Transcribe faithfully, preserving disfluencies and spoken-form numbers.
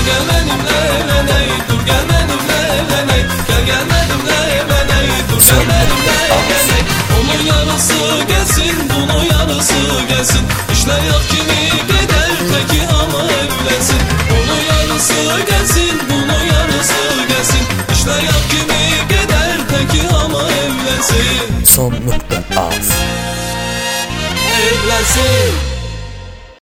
Gel gel benimle evleney, dur gel benimle evleney. Gel gel benimle evleney, dur gel benimle evleney. Onun yarısı gelsin, bunun yarısı gelsin. İşler yak kimi gider peki ama evlensin. Onun yarısı gelsin, bunun yarısı gelsin. İşler yak kimi gider peki ama evlensin. Son nokta az. Evlensin.